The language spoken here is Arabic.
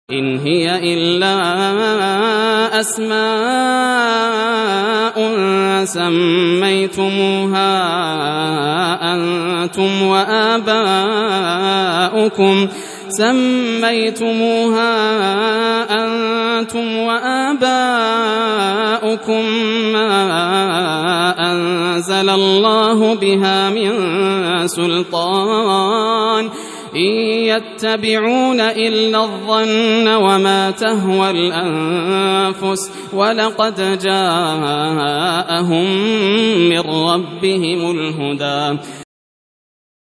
إن هي إلا أسماء سميتموها أنتم وآباؤكم ما أنزل الله بها من سلطان إن يتبعون إلا الظن وما تهوى الأنفس ولقد جاءهم من ربهم الهدى